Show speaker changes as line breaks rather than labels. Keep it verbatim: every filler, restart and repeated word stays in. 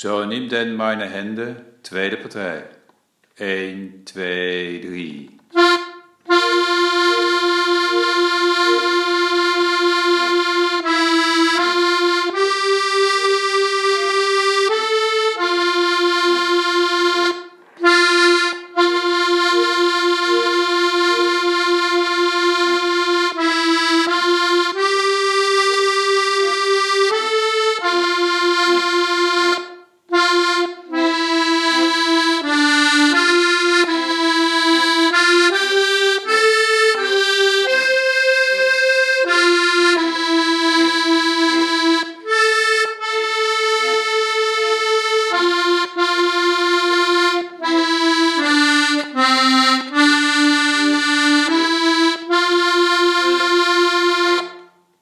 Zo nimm denn meine Hände, tweede partij. één, twee, drie.